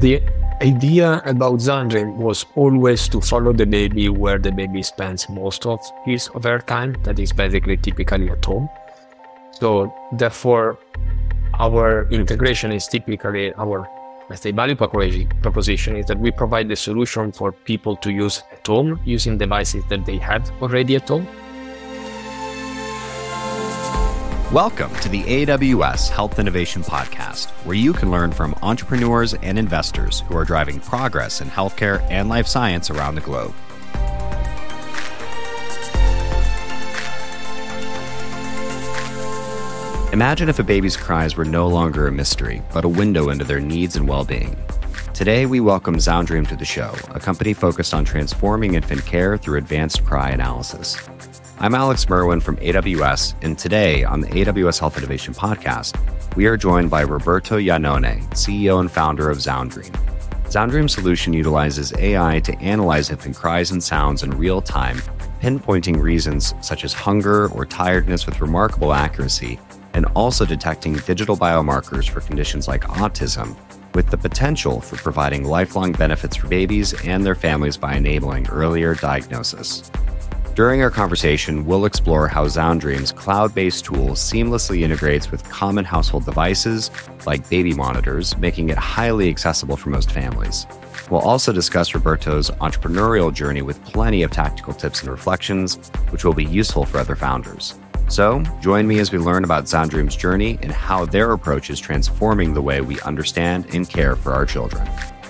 The idea about Xandrim was always to follow the baby where the baby spends most of his of her time, that is basically typically at home. So therefore, our integration is typically our, let's say, value proposition is that we provide the solution for people to use at home using devices that they have already at home. Welcome to the AWS Health Innovation Podcast, where you can learn from entrepreneurs and investors who are driving progress in healthcare and life science around the globe. Imagine if a baby's cries were no longer a mystery, but a window into their needs and well-being. Today, we welcome Xandrim to the show, a company focused on transforming infant care through advanced cry analysis. I'm Alex Merwin from AWS, and today on the AWS Health Innovation Podcast, we are joined by Roberto Iannone, CEO and founder of Xandrim. Xandrim's solution utilizes AI to analyze infant cries and sounds in real time, pinpointing reasons such as hunger or tiredness with remarkable accuracy, and also detecting digital biomarkers for conditions like autism, with the potential for providing lifelong benefits for babies and their families by enabling earlier diagnosis. During our conversation, we'll explore how Xandrim's cloud-based tool seamlessly integrates with common household devices like baby monitors, making it highly accessible for most families. We'll also discuss Roberto's entrepreneurial journey with plenty of tactical tips and reflections, which will be useful for other founders. So, join me as we learn about Xandrim's journey and how their approach is transforming the way we understand and care for our children.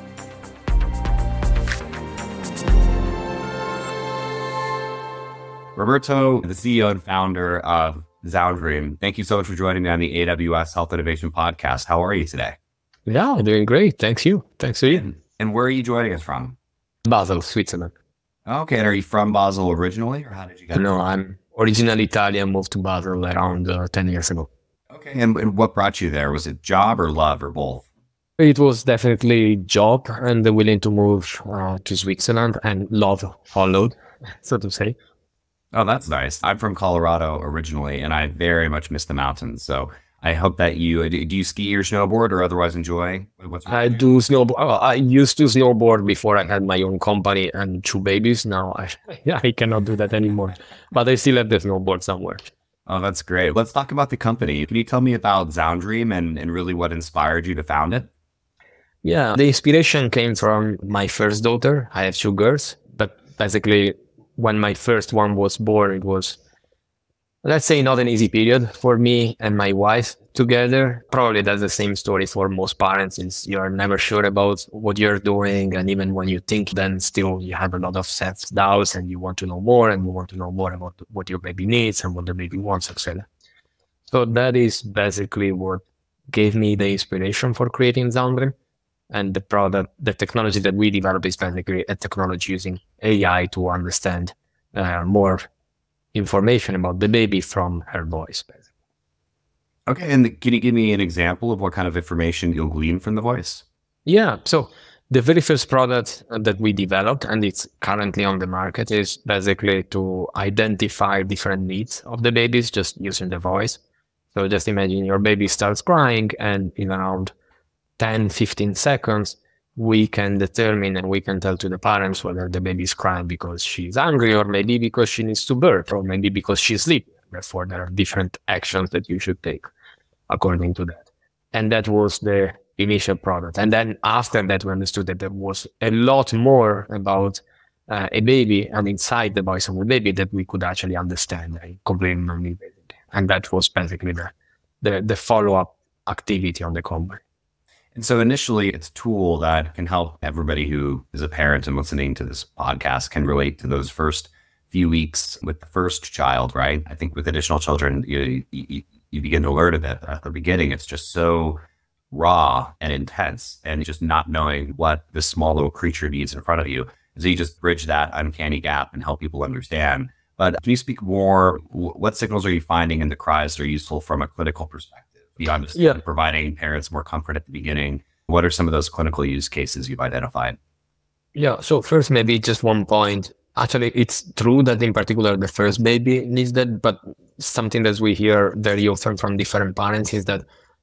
Roberto, the CEO and founder of Xandrim, thank you so much for joining me on the AWS Health Innovation Podcast. How are you today? Yeah, I'm doing great. Thanks you. Thanks to you. And where are you joining us from? Basel, Switzerland. Okay, and are you from Basel originally, or how did you get No, I'm originally Italian, moved to Basel around 10 years ago. Okay, and what brought you there? Was it job or love or both? It was definitely job and the willing to move to Switzerland, and love followed, so to say. Oh, that's nice. I'm from Colorado originally, and I very much miss the mountains. So I hope that do you ski or snowboard or otherwise enjoy? I do snowboard. Oh, I used to snowboard before I had my own company and 2 babies. Now I cannot do that anymore, but I still have the snowboard somewhere. Oh, that's great. Let's talk about the company. Can you tell me about Xandrim and really what inspired you to found it? Yeah, the inspiration came from my first daughter. I have 2 girls, but basically when my first one was born, it was, let's say, not an easy period for me and my wife together. Probably that's the same story for most parents, is you're never sure about what you're doing. And even when you think, then still you have a lot of self-doubts and you want to know more and you want to know more about what your baby needs and what the baby wants, etc. So that is basically what gave me the inspiration for creating Xandrim. And the technology that we develop is basically a technology using AI to understand more information about the baby from her voice. Basically. Okay, and can you give me an example of what kind of information you'll glean from the voice? Yeah, so the very first product that we developed, and it's currently on the market, is basically to identify different needs of the babies just using the voice. So just imagine your baby starts crying, and in around 10, 15 seconds, we can determine and we can tell to the parents whether the baby is crying because she's hungry, or maybe because she needs to birth, or maybe because she's sleeping. Therefore, there are different actions that you should take according to that. And that was the initial product. And then after that, we understood that there was a lot more about a baby and inside the voice of the baby that we could actually understand and completely manipulate. And that was basically the follow-up activity on the company. And so initially, it's a tool that can help everybody who is a parent and listening to this podcast can relate to those first few weeks with the first child, right? I think with additional children, you begin to learn of it. At the beginning, it's just so raw and intense and just not knowing what this small little creature needs in front of you. So you just bridge that uncanny gap and help people understand. But can you speak more, what signals are you finding in the cries that are useful from a clinical perspective? Beyond just providing parents more comfort at the beginning, what are some of those clinical use cases you've identified? Yeah, so first, maybe just one point. Actually, it's true that in particular, the first baby needs that, but something that we hear very often from different parents is that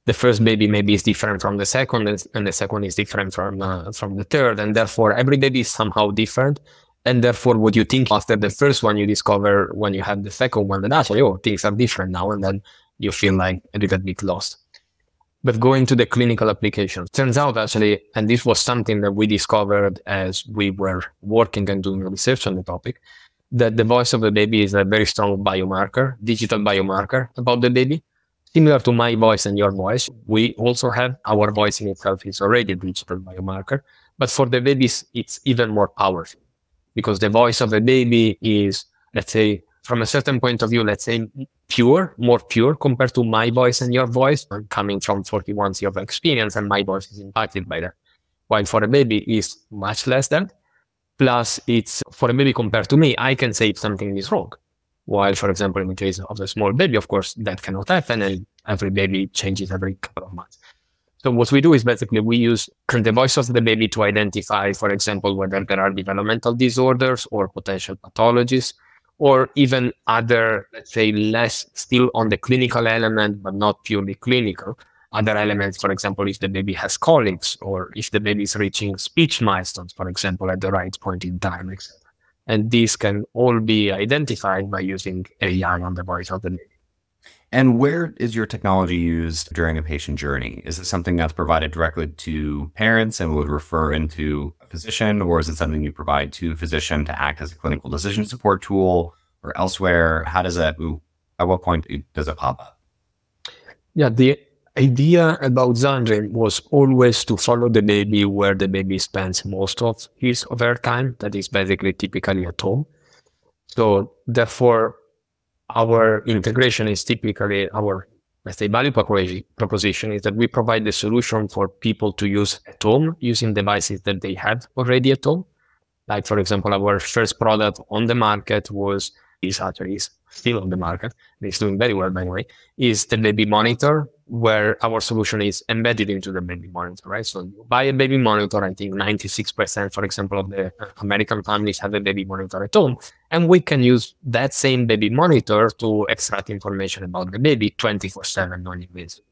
the first baby maybe is different from the second, and the second is different from the third, and therefore every baby is somehow different. And therefore, what you think after the first one, you discover when you have the second one that actually, oh, things are different now, and then you feel like a little bit lost. But going to the clinical applications, turns out actually, and this was something that we discovered as we were working and doing research on the topic, that the voice of the baby is a very strong biomarker, digital biomarker about the baby. Similar to my voice and your voice, we also have our voice in itself is already a digital biomarker. But for the babies, it's even more powerful because the voice of the baby is, let's say, from a certain point of view, let's say pure, more pure compared to my voice and your voice. I'm coming from 41 years of experience and my voice is impacted by that. While for a baby is much less than. Plus it's for a baby compared to me, I can say if something is wrong. While, for example, in the case of the small baby, of course, that cannot happen and every baby changes every couple of months. So what we do is basically we use the voice of the baby to identify, for example, whether there are developmental disorders or potential pathologies, or even other, let's say, less still on the clinical element, but not purely clinical. Other elements, for example, if the baby has colics or if the baby is reaching speech milestones, for example, at the right point in time, etc. And these can all be identified by using AI on the voice of the baby. And where is your technology used during a patient journey? Is it something that's provided directly to parents and would refer into a physician, or is it something you provide to a physician to act as a clinical decision support tool or elsewhere? How does that, at what point does it pop up? Yeah, the idea about Zandream was always to follow the baby where the baby spends most of his or her time, that is basically typically at home. So therefore, our integration is typically our, let's say, value proposition is that we provide the solution for people to use at home using devices that they have already at home. Like, for example, our first product on the market is still on the market, and it's doing very well, by the way, is the baby monitor, where our solution is embedded into the baby monitor, right? So you buy a baby monitor, I think 96%, for example, of the American families have a baby monitor at home, and we can use that same baby monitor to extract information about the baby 24/7 non-invasively.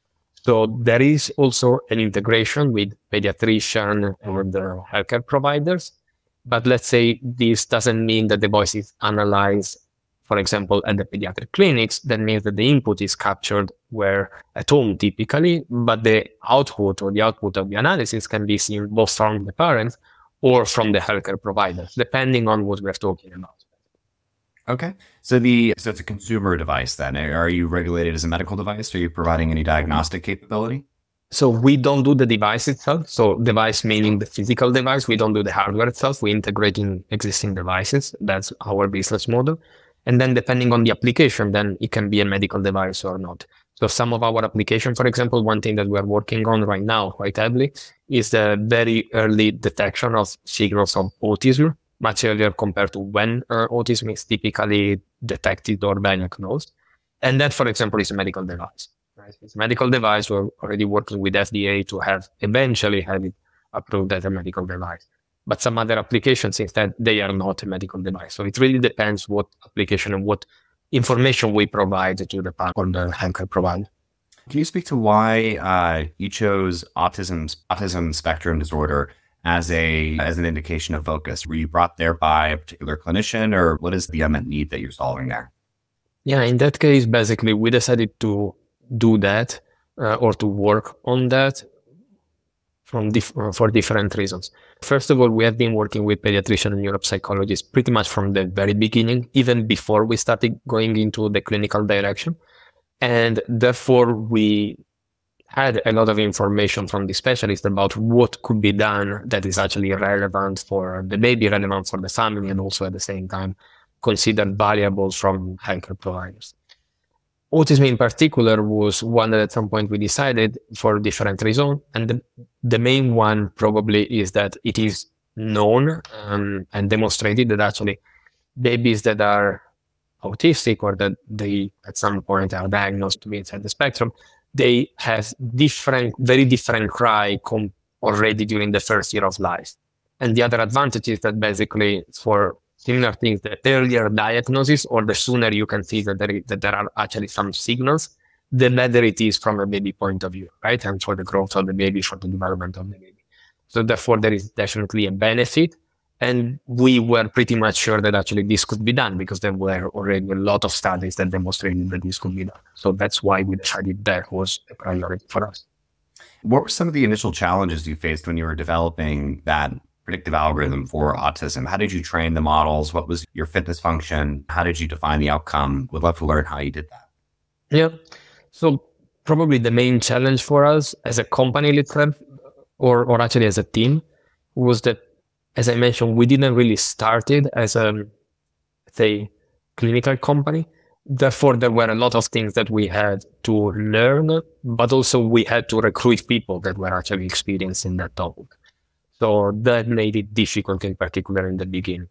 So there is also an integration with pediatrician and the healthcare providers. But let's say this doesn't mean that the voice is analyzed, for example, at the pediatric clinics. That means that the input is captured where at home typically, but the output or the output of the analysis can be seen both from the parents or from the healthcare providers, depending on what we're talking about. Okay. So it's a consumer device then. Are you regulated as a medical device? Are you providing any diagnostic capability? So we don't do the device itself. So device meaning the physical device. We don't do the hardware itself. We integrate in existing devices. That's our business model. And then depending on the application, then it can be a medical device or not. So some of our application, for example, one thing that we're working on right now quite heavily is the very early detection of signals of autism, much earlier compared to when autism is typically detected or diagnosed. And that, for example, is a medical device. Right? It's a medical device. We're already working with FDA to eventually have it approved as a medical device. But some other applications, instead, they are not a medical device. So it really depends what application and what information we provide to the partner or the healthcare provider. Can you speak to why you chose autism spectrum disorder as an indication of focus? Were you brought there by a particular clinician, or what is the unmet need that you're solving there? Yeah, in that case, basically, we decided to do that or to work on that for different reasons. First of all, we have been working with pediatricians and neuropsychologists pretty much from the very beginning, even before we started going into the clinical direction. And therefore, we had a lot of information from the specialists about what could be done that is actually relevant for the baby, relevant for the family, and also at the same time considered valuable from healthcare providers. Autism in particular was one that at some point we decided for different reasons. And the main one probably is that it is known and demonstrated that actually babies that are autistic or that they at some point are diagnosed to be inside the spectrum, they have very different cry already during the first year of life. And the other advantage is that basically for similar things, the earlier diagnosis or the sooner you can see that there are actually some signals, the better it is from a baby point of view, right? And for the growth of the baby, for the development of the baby. So therefore, there is definitely a benefit. And we were pretty much sure that actually this could be done because there were already a lot of studies that demonstrated that this could be done. So that's why we decided that was a priority for us. What were some of the initial challenges you faced when you were developing that predictive algorithm for autism? How did you train the models? What was your fitness function? How did you define the outcome? Would love to learn how you did that. Yeah. So probably the main challenge for us as a company itself, or actually as a team, was that, as I mentioned, we didn't really start it as a, say, clinical company. Therefore, there were a lot of things that we had to learn, but also we had to recruit people that were actually experienced in that topic. So that made it difficult, in particular in the beginning.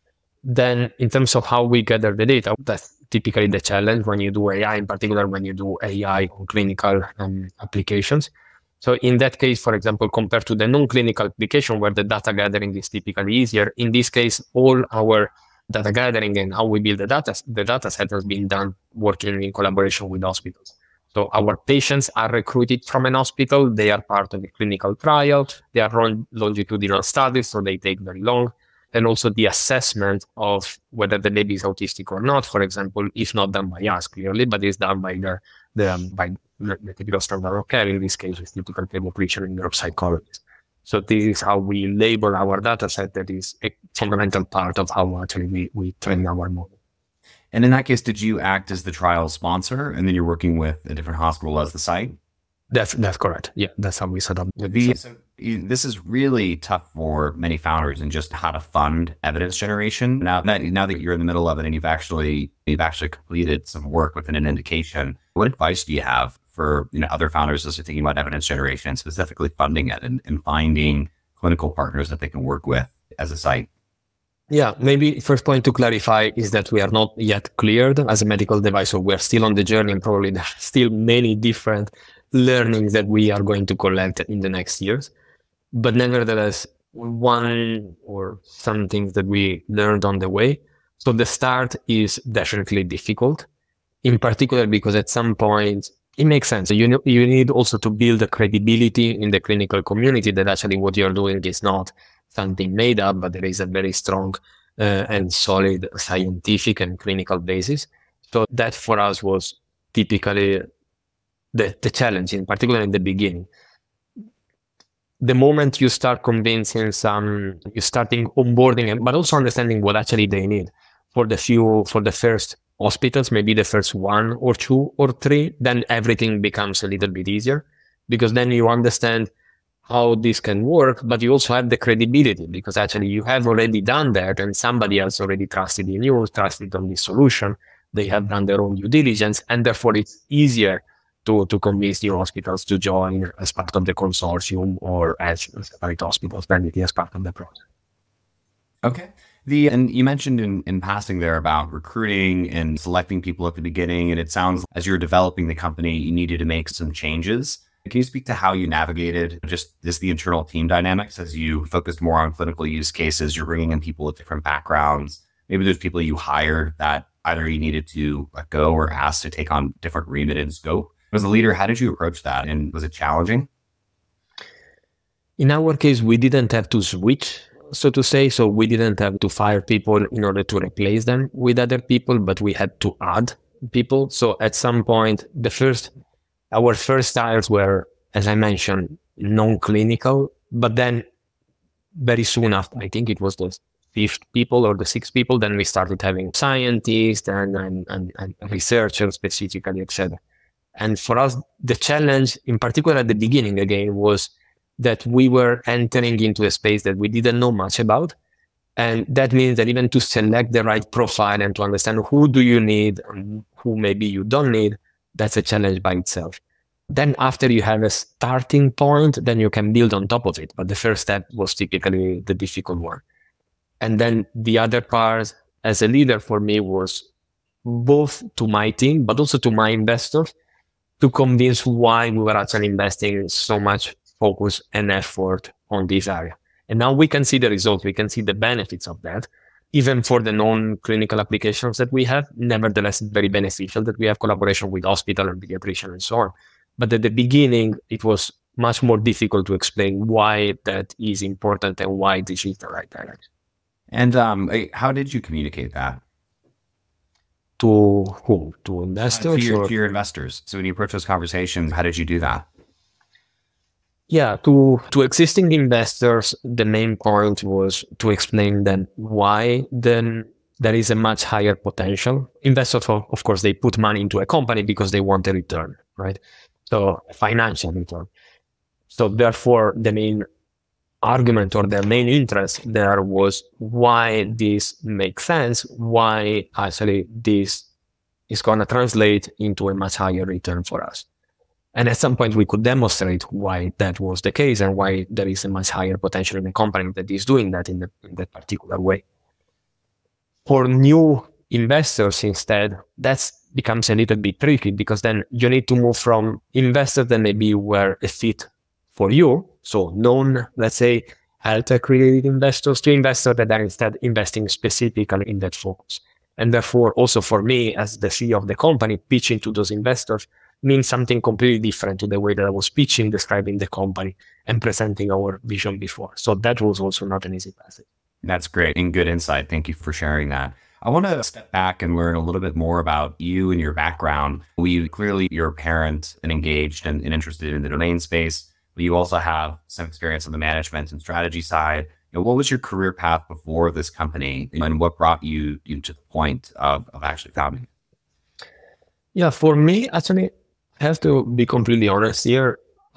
Then, in terms of how we gather the data, that's typically the challenge when you do AI, in particular when you do AI on clinical applications. So in that case, for example, compared to the non-clinical application where the data gathering is typically easier, in this case, all our data gathering and how we build the data set has been done working in collaboration with hospitals. So our patients are recruited from an hospital. They are part of a clinical trial. They are run longitudinal studies, so they take very long. And also the assessment of whether the baby is autistic or not, for example, is not done by us clearly, but is done by the typical standard of care. In this case, is typical pediatrician and neuropsychologist. So this is how we label our data set. That is a fundamental part of how actually we train our model. And in that case, did you act as the trial sponsor and then you're working with a different hospital as the site? That's correct. Yeah, that's how we set up. This is really tough for many founders in just how to fund evidence generation. Now that you're in the middle of it and you've actually completed some work within an indication, what advice do you have for other founders as they're thinking about evidence generation and specifically funding it and finding clinical partners that they can work with as a site? Yeah, maybe first point to clarify is that we are not yet cleared as a medical device, so we're still on the journey and probably there are still many different learnings that we are going to collect in the next years. But nevertheless, one or some things that we learned on the way. So the start is definitely difficult, in particular because at some point it makes sense. So you need also to build a credibility in the clinical community that actually what you're doing is not something made up, but there is a very strong and solid scientific and clinical basis. So that for us was typically the challenge, in particular in the beginning. The moment you start convincing you're starting onboarding, but also understanding what actually they need for the first hospitals, maybe the first 1 or 2 or 3, then everything becomes a little bit easier because then you understand how this can work, but you also have the credibility because actually you have already done that and somebody else already trusted in you, trusted on this solution. They have done their own due diligence, and therefore it's easier to convince new hospitals to join as part of the consortium or as separate hospitals than it is part of the project. Okay. And you mentioned in passing there about recruiting and selecting people at the beginning, and it sounds as you're developing the company, you needed to make some changes. Can you speak to how you navigated just the internal team dynamics as you focused more on clinical use cases? You're bringing in people with different backgrounds. Maybe there's people you hired that either you needed to let go or asked to take on different remit and scope. As a leader, how did you approach that? And was it challenging? In our case, we didn't have to switch, so to say. So we didn't have to fire people in order to replace them with other people, but we had to add people. So at some point, our first hires were, as I mentioned, non-clinical, but then very soon after, I think it was the 5th people or the 6th people, then we started having scientists and researchers specifically, etc. And for us, the challenge, in particular at the beginning again, was that we were entering into a space that we didn't know much about. And that means that even to select the right profile and to understand who do you need and who maybe you don't need, that's a challenge by itself. Then after you have a starting point, then you can build on top of it. But the first step was typically the difficult one. And then the other part as a leader for me was both to my team, but also to my investors to convince why we were actually investing so much focus and effort on this area. And now we can see the results. We can see the benefits of that. even for the non-clinical applications that we have, nevertheless, it's very beneficial that we have collaboration with hospital and pediatrician and so on. But at the beginning, it was much more difficult to explain why that is important and why this is the right direction. And how did you communicate that? To whom? To investors? To your investors. So when you approach those conversations, how did you do that? Yeah, to existing investors, the main point was to explain them why then there is a much higher potential. Investors, of course, they put money into a company because they want a return, right? So financial return. So therefore, the main argument or their main interest there was why this makes sense, why actually this is going to translate into a much higher return for us. And at some point, we could demonstrate why that was the case and why there is a much higher potential in a company that is doing that in that particular way. For new investors, instead, that becomes a little bit tricky because then you need to move from investors that maybe were a fit for you, so known, let's say, health tech-related investors, to investors that are instead investing specifically in that focus. And therefore, also for me, as the CEO of the company, pitching to those investors means something completely different to the way that I was pitching, describing the company, and presenting our vision before. So that was also not an easy passage. That's great and good insight. Thank you for sharing that. I want to step back and learn a little bit more about you and your background. Clearly, you're a parent and engaged and interested in the domain space, but you also have some experience on the management and strategy side. What was your career path before this company, and what brought you to the point of actually founding it? Yeah, for me, actually, I have to be completely honest here.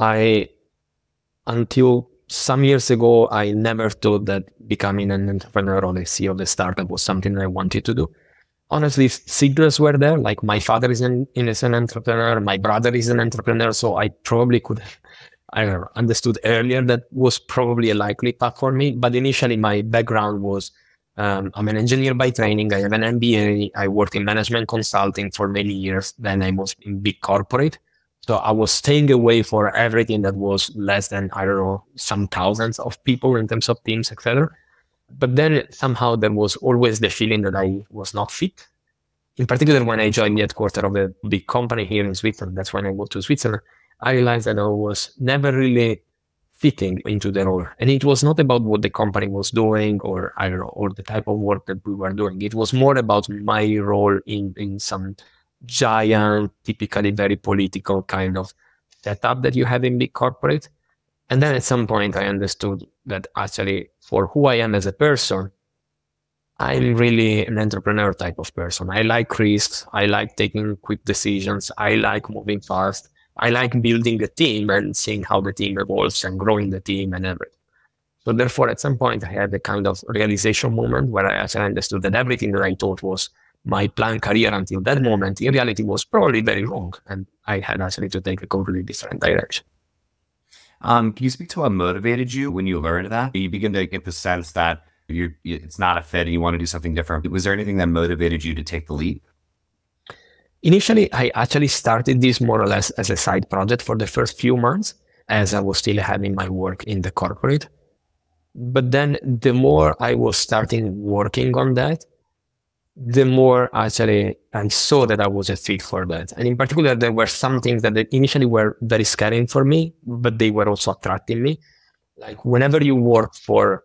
Until some years ago, I never thought that becoming an entrepreneur or the CEO of the startup was something I wanted to do. Honestly, signals were there. Like my father is an entrepreneur, my brother is an entrepreneur, so I probably could have, I don't know, understood earlier that was probably a likely path for me. But initially, my background was I'm an engineer by training. I have an MBA. I worked in management consulting for many years. Then I was in big corporate. So I was staying away for everything that was less than, I don't know, some thousands of people in terms of teams, etc. But then somehow there was always the feeling that I was not fit. In particular, when I joined the headquarters of a big company here in Switzerland, that's when I moved to Switzerland, I realized that I was never really fitting into the role. And it was not about what the company was doing or, I don't know, or the type of work that we were doing. It was more about my role in some giant, typically very political kind of setup that you have in big corporate. And then at some point I understood that actually for who I am as a person, I'm really an entrepreneur type of person. I like risks. I like taking quick decisions. I like moving fast. I like building a team and seeing how the team evolves and growing the team and everything. So therefore, at some point, I had a kind of realization moment where I actually understood that everything that I thought was my planned career until that moment, in reality, was probably very wrong. And I had actually to take a completely different direction. Can you speak to what motivated you when you learned that? You begin to get the sense that it's not a fit and you want to do something different. Was there anything that motivated you to take the leap? Initially, I actually started this more or less as a side project for the first few months, as I was still having my work in the corporate. But then the more I was starting working on that, the more actually I saw that I was a fit for that. And in particular, there were some things that initially were very scary for me, but they were also attracting me. Like whenever you work for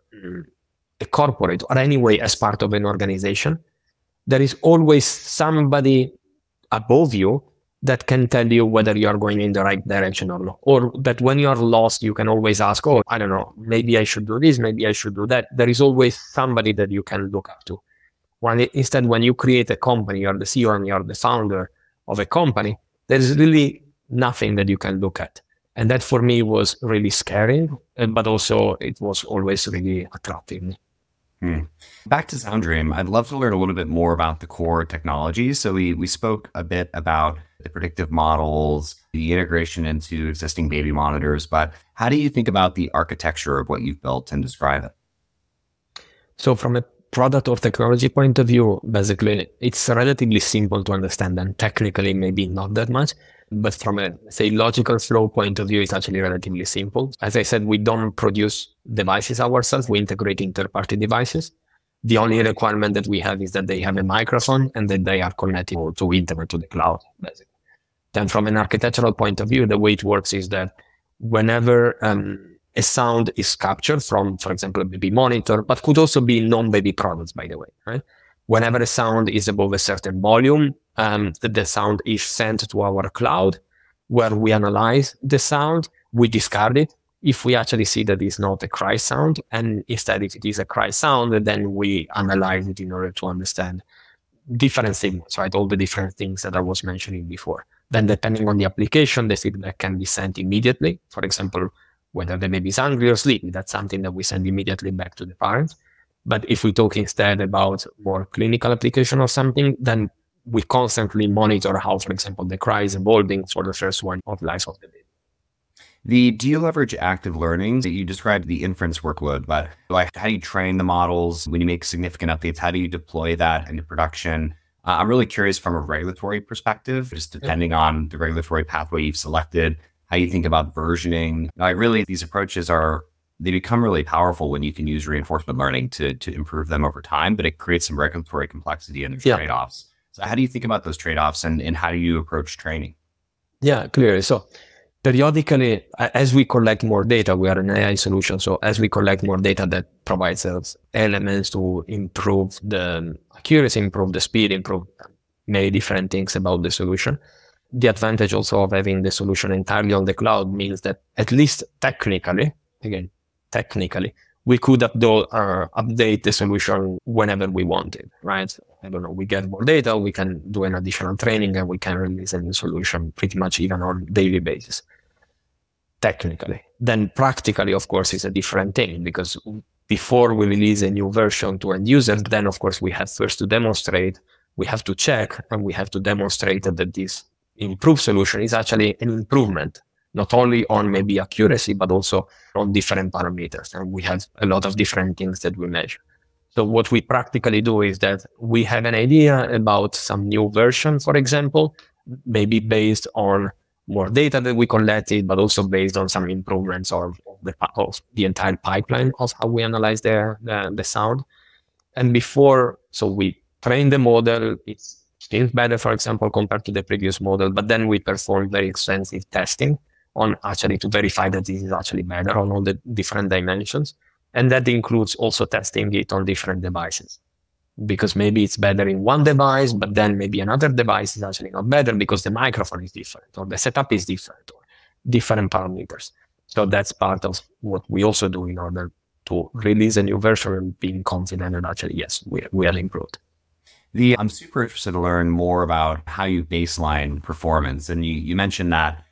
a corporate or anyway as part of an organization, there is always somebody above you that can tell you whether you are going in the right direction or not. Or that when you are lost, you can always ask, oh, I don't know, maybe I should do this, maybe I should do that. There is always somebody that you can look up to. Instead, when you create a company, you're the CEO and you're the founder of a company, there's really nothing that you can look at. And that for me was really scary, but also it was always really attractive. Back to Soundream, I'd love to learn a little bit more about the core technology. So we spoke a bit about the predictive models, the integration into existing baby monitors, but how do you think about the architecture of what you've built and describe it? So from a product or technology point of view, basically, it's relatively simple to understand and technically maybe not that much. But from a, say, logical flow point of view, it's actually relatively simple. As I said, we don't produce devices ourselves. We integrate in third-party devices. The only requirement that we have is that they have a microphone and that they are connected to internet, to the cloud, basically. Then from an architectural point of view, the way it works is that whenever a sound is captured from, for example, a baby monitor, but could also be non-baby products, by the way, right? Whenever a sound is above a certain volume, the sound is sent to our cloud, where we analyze the sound, we discard it. If we actually see that it's not a cry sound, and instead if it is a cry sound, then we analyze it in order to understand different signals, right? All the different things that I was mentioning before. Then depending on the application, the feedback can be sent immediately. For example, whether the baby is hungry or sleepy, that's something that we send immediately back to the parents. But if we talk instead about more clinical application or something, then we constantly monitor how, for example, the cry is evolving for the first one of life of the baby. Do you leverage active learning? You described the inference workload, but how do you train the models when you make significant updates? How do you deploy that into production? I'm really curious from a regulatory perspective, just depending on the regulatory pathway you've selected, how you think about versioning. These approaches they become really powerful when you can use reinforcement learning to improve them over time, but it creates some regulatory complexity and trade-offs. So how do you think about those trade-offs and how do you approach training? Yeah, clearly. So periodically, as we collect more data, we are an AI solution. So as we collect more data, that provides us elements to improve the accuracy, improve the speed, improve many different things about the solution. The advantage also of having the solution entirely on the cloud means that at least technically, we could update the solution whenever we want it, right? I don't know, we get more data, we can do an additional training and we can release a new solution pretty much even on a daily basis, technically. Then practically, of course, is a different thing, because before we release a new version to end users, then of course we have first to demonstrate, we have to check, and we have to demonstrate that this improved solution is actually an improvement, not only on maybe accuracy, but also on different parameters. And we have a lot of different things that we measure. So what we practically do is that we have an idea about some new version, for example, maybe based on more data that we collected, but also based on some improvements of the entire pipeline of how we analyze the sound. And so we train the model, it's still better, for example, compared to the previous model, but then we perform very extensive testing on actually to verify that this is actually better on all the different dimensions. And that includes also testing it on different devices, because maybe it's better in one device, but then maybe another device is actually not better because the microphone is different or the setup is different or different parameters. So that's part of what we also do in order to release a new version and being confident that actually, yes, we have improved. I'm super interested to learn more about how you baseline performance. And you mentioned that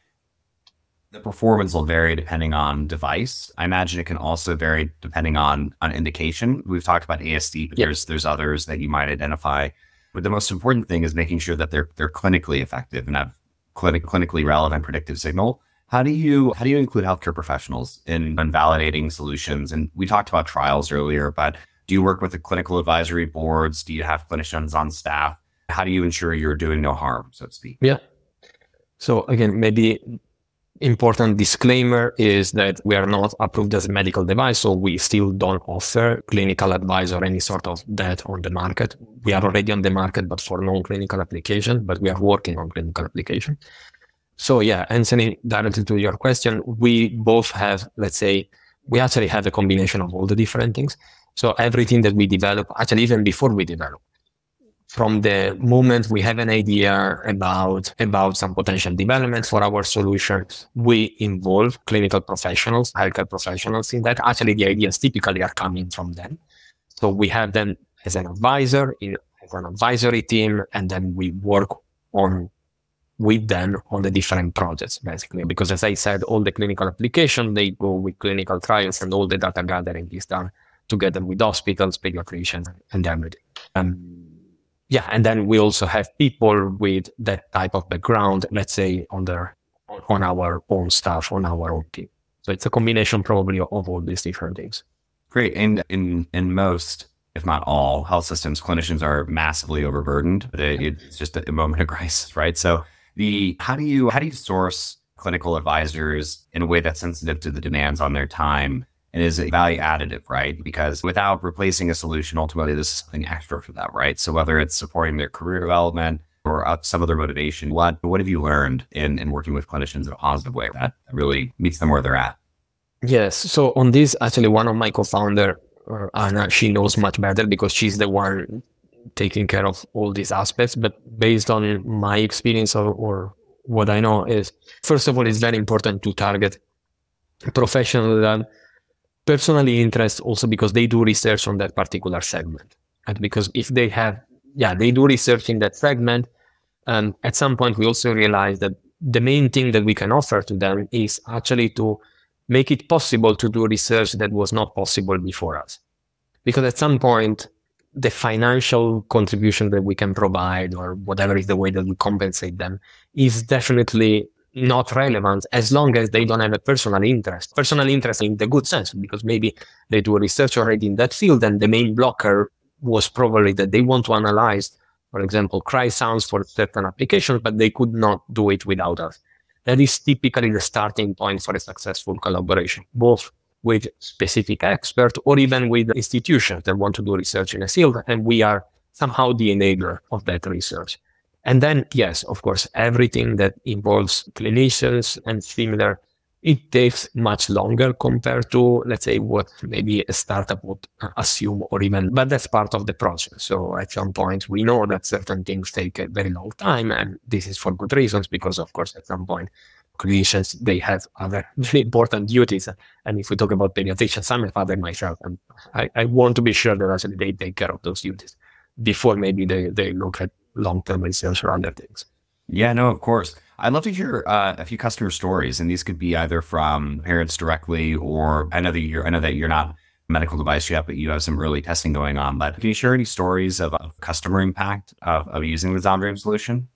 the performance will vary depending on device. I imagine it can also vary depending on indication. We've talked about ASD, but there's others that you might identify. But the most important thing is making sure that they're clinically effective and have clinically relevant predictive signal. How do you include healthcare professionals in validating solutions? And we talked about trials earlier, but do you work with the clinical advisory boards? Do you have clinicians on staff? How do you ensure you're doing no harm, so to speak? Yeah. So again, maybe important disclaimer is that we are not approved as a medical device, so we still don't offer clinical advice or any sort of that on the market. We are already on the market, but for non-clinical application, but we are working on clinical application. So yeah, answering directly to your question, we both have, let's say, we actually have a combination of all the different things. So everything that we develop, actually even before we develop, from the moment we have an idea about some potential developments for our solution, we involve clinical professionals, healthcare professionals in that. Actually, the ideas typically are coming from them. So we have them as an advisor, as an advisory team, and then we work with them on the different projects, basically. Because as I said, all the clinical application, they go with clinical trials, and all the data gathering is done together with hospitals, pediatricians, and everything. Yeah, and then we also have people with that type of background, let's say on our own staff, on our own team. So it's a combination probably of all these different things. Great. And in most, if not all, health systems, clinicians are massively overburdened. It's just a moment of crisis, right? So how do you source clinical advisors in a way that's sensitive to the demands on their time? and is a value additive, right? Because without replacing a solution, ultimately this is something extra for them, right? So whether it's supporting their career development or some other motivation, what have you learned in working with clinicians in a positive way that really meets them where they're at? Yes. So on this, actually, one of my co-founder, Anna, she knows much better because she's the one taking care of all these aspects. But based on my experience or what I know is, first of all, it's very important to target professionals that personally interest also because they do research on that particular segment. And because if they have, they do research in that segment. And at some point, we also realize that the main thing that we can offer to them is actually to make it possible to do research that was not possible before us. Because at some point, the financial contribution that we can provide or whatever is the way that we compensate them is definitely not relevant as long as they don't have a personal interest. Personal interest in the good sense, because maybe they do research already in that field and the main blocker was probably that they want to analyze, for example, cry sounds for certain applications, but they could not do it without us. That is typically the starting point for a successful collaboration, both with specific experts or even with institutions that want to do research in a field, and we are somehow the enabler of that research. And then, yes, of course, everything that involves clinicians and similar, it takes much longer compared to, let's say, what maybe a startup would assume or even, but that's part of the process. So at some point, we know that certain things take a very long time, and this is for good reasons, because of course, at some point, clinicians, they have other very important duties. And if we talk about pediatricians, I'm a father myself, and I want to be sure that actually they take care of those duties before maybe they look at long-term research or other things. Yeah, no, of course. I'd love to hear a few customer stories, and these could be either from parents directly, or I know that you're not a medical device yet, but you have some early testing going on. But can you share any stories of customer impact of using the ZoundDream solution?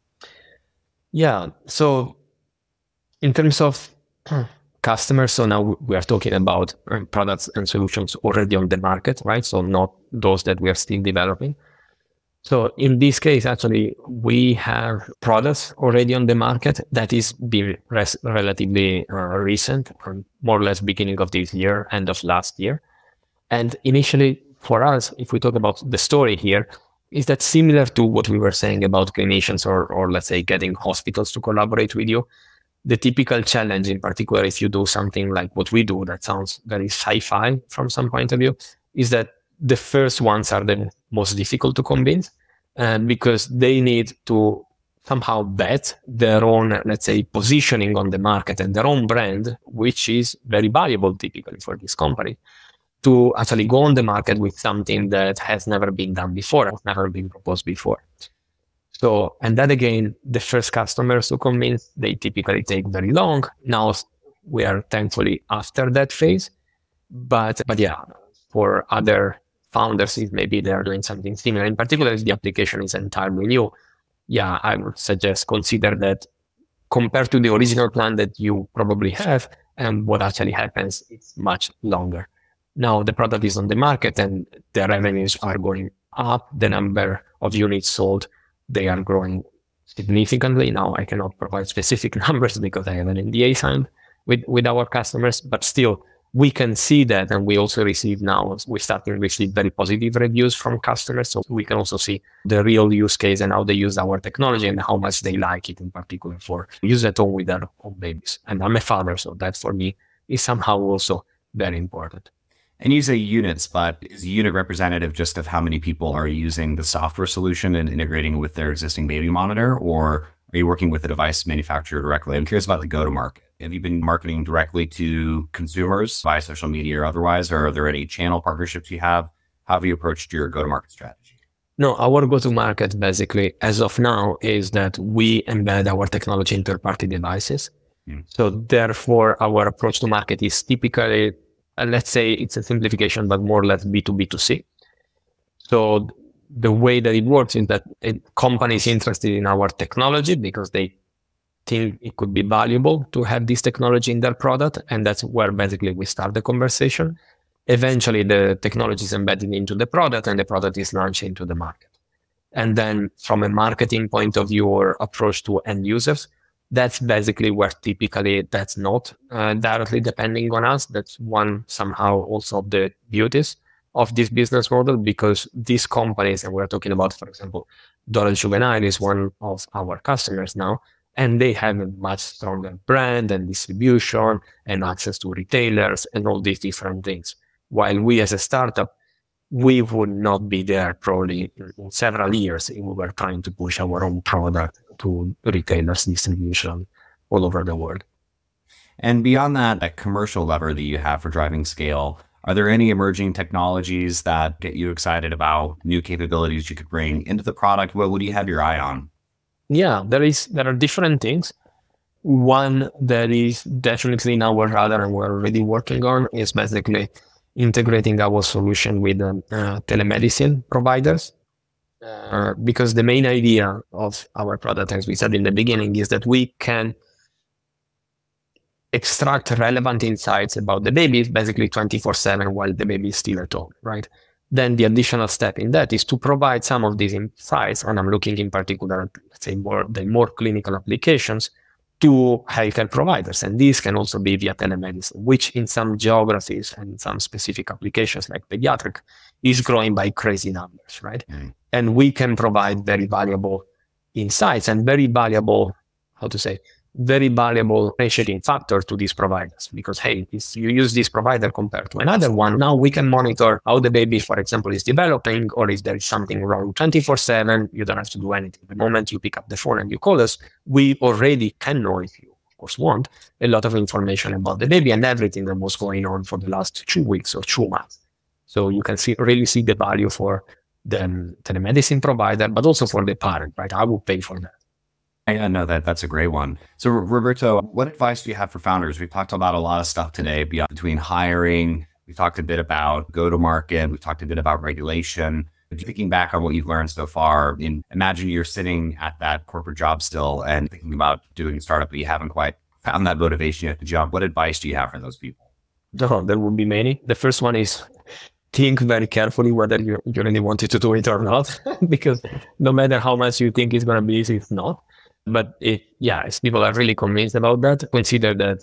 Yeah. So in terms of customers, so now we are talking about products and solutions already on the market, right? So not those that we are still developing. So in this case, actually, we have products already on the market that is being relatively recent, or more or less beginning of this year, end of last year. And initially, for us, if we talk about the story here, is that similar to what we were saying about clinicians or let's say getting hospitals to collaborate with you. The typical challenge, in particular, if you do something like what we do, that sounds very sci-fi from some point of view, is that the first ones are the most difficult to convince, because they need to somehow bet their own, let's say, positioning on the market and their own brand, which is very valuable typically for this company, to actually go on the market with something that has never been done before, has never been proposed before. So, and then again, the first customers to convince, they typically take very long. Now we are thankfully after that phase, but yeah, for other founders, if maybe they're doing something similar, in particular if the application is entirely new, yeah, I would suggest consider that compared to the original plan that you probably have and what actually happens, it's much longer. Now the product is on the market and the revenues are going up, the number of units sold, they are growing significantly. Now I cannot provide specific numbers because I have an NDA signed with our customers, but still we can see that. And we also receive now, we start to receive very positive reviews from customers. So we can also see the real use case and how they use our technology and how much they like it, in particular for use at home with their own babies. And I'm a father, so that for me is somehow also very important. And you say units, but is a unit representative just of how many people are using the software solution and integrating with their existing baby monitor, or are you working with the device manufacturer directly? I'm curious about the go-to-market. Have you been marketing directly to consumers via social media or otherwise, or are there any channel partnerships you have? How have you approached your go-to-market strategy? No, our go-to-market basically, as of now, is that we embed our technology in third-party devices. So therefore, our approach to market is typically, let's say it's a simplification, but more or less B2B2C. So the way that it works is that a company is interested in our technology because they think it could be valuable to have this technology in their product. And that's where basically we start the conversation. Eventually, the technology is embedded into the product and the product is launched into the market. And then from a marketing point of view or approach to end users, That's basically where typically that's not directly depending on us. That's one somehow also of the beauties of this business model, because these companies, and we're talking about, for example, Dora Juvenile is one of our customers now, and they have a much stronger brand and distribution and access to retailers and all these different things. While we as a startup, we would not be there probably in several years if we were trying to push our own product to retailers distribution all over the world. And beyond that commercial lever that you have for driving scale, are there any emerging technologies that get you excited about, new capabilities you could bring into the product? What do you have your eye on? Yeah, there are different things. One that is definitely in our radar and we're already working on is basically integrating our solution with telemedicine providers. Because the main idea of our product, as we said in the beginning, is that we can extract relevant insights about the baby basically 24/7 while the baby is still at home, right? Then the additional step in that is to provide some of these insights, and I'm looking in particular at, let's say, the more clinical applications to healthcare providers. And these can also be via telemedicine, which in some geographies and some specific applications like pediatric is growing by crazy numbers, right? Mm. And we can provide very valuable insights and very valuable ratcheting factor to these providers, because, hey, if you use this provider compared to another one, now we can monitor how the baby, for example, is developing, or if there is something wrong 24/7, you don't have to do anything. The moment you pick up the phone and you call us, we already can know, if you of course want, a lot of information about the baby and everything that was going on for the last 2 weeks or 2 months. So you can really see the value for the telemedicine provider, but also for the parent, right? I will pay for that. I know that's a great one. So Roberto, what advice do you have for founders? We've talked about a lot of stuff today between hiring. We've talked a bit about go-to-market. We've talked a bit about regulation. Thinking back on what you've learned so far, imagine you're sitting at that corporate job still and thinking about doing a startup, but you haven't quite found that motivation yet to jump. What advice do you have for those people? Oh, there would be many. The first one is think very carefully whether you really wanted to do it or not, because no matter how much you think it's going to be easy, it's not. But if people are really convinced about that, consider that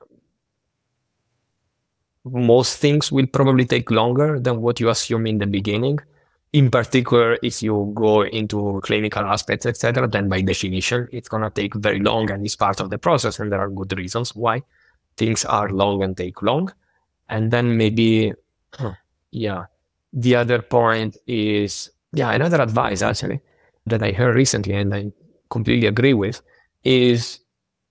most things will probably take longer than what you assume in the beginning. In particular, if you go into clinical aspects, etc., then by definition, it's going to take very long, and it's part of the process. And there are good reasons why things are long and take long. And then maybe, the other point is, another advice actually that I heard recently, and I completely agree with, is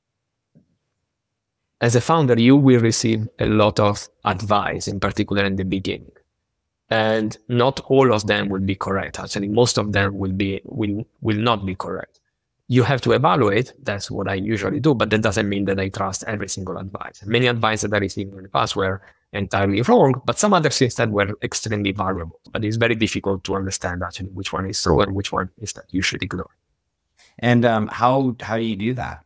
as a founder, you will receive a lot of advice, in particular in the beginning. And not all of them will be correct. Actually, most of them will not be correct. You have to evaluate. That's what I usually do, but that doesn't mean that I trust every single advice. Many advice that I received in the past were entirely wrong, but some others instead were extremely valuable. But it's very difficult to understand actually which one is true and which one is that you should ignore. And how do you do that?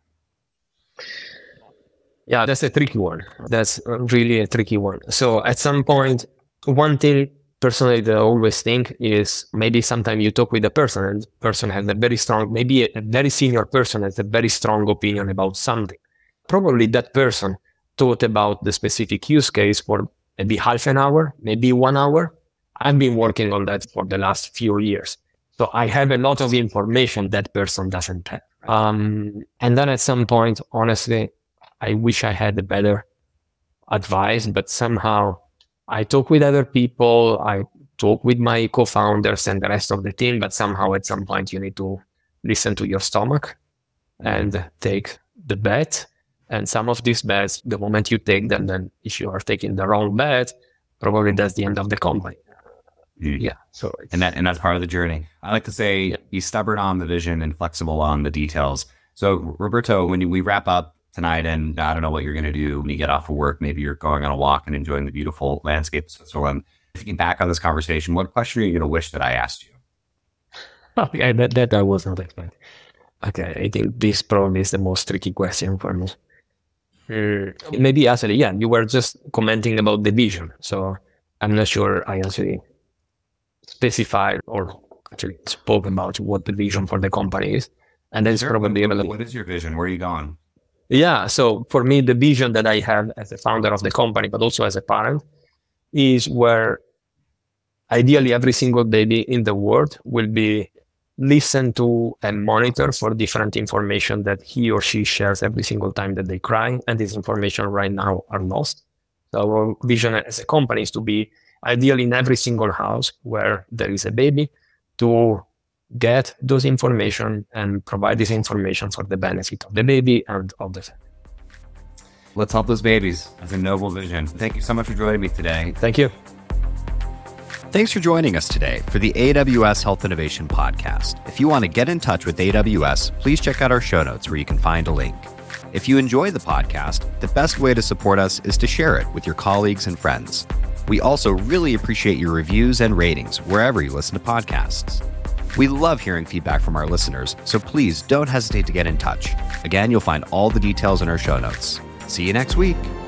Yeah, that's a tricky one. That's really a tricky one. So at some point, one thing personally that I always think is maybe sometimes you talk with a person and the person has a very strong, maybe a very senior person has a very strong opinion about something. Probably that person thought about the specific use case for maybe half an hour, maybe 1 hour. I've been working on that for the last few years. So I have a lot of information that person doesn't have. And then at some point, honestly, I wish I had a better advice, but somehow I talk with other people, I talk with my co-founders and the rest of the team, but somehow at some point you need to listen to your stomach and take the bet. And some of these bets, the moment you take them, then if you are taking the wrong bet, probably that's the end of the company. Yeah. So and that's part of the journey. I like to say, be stubborn on the vision and flexible on the details. So Roberto, when we wrap up tonight, and I don't know what you're going to do when you get off of work, maybe you're going on a walk and enjoying the beautiful landscape of Switzerland. Thinking back on this conversation, what question are you going to wish that I asked you? Okay, that I was not expecting. Okay, I think this probably is the most tricky question for me. Maybe actually, you were just commenting about the vision. So I'm not sure I actually specified or actually spoke about what the vision for the company is. And that's probably what is your vision? Where are you going? Yeah. So for me, the vision that I have as a founder of the company, but also as a parent, is where ideally every single baby in the world will be listened to and monitored for different information that he or she shares every single time that they cry. And this information right now are lost. So our vision as a company is to be ideally in every single house where there is a baby, to get those information and provide this information for the benefit of the baby and of the family. Let's help those babies. That's a noble vision. Thank you so much for joining me today. Thank you. Thanks for joining us today for the AWS Health Innovation Podcast. If you want to get in touch with AWS, please check out our show notes where you can find a link. If you enjoy the podcast, the best way to support us is to share it with your colleagues and friends. We also really appreciate your reviews and ratings wherever you listen to podcasts. We love hearing feedback from our listeners, so please don't hesitate to get in touch. Again, you'll find all the details in our show notes. See you next week.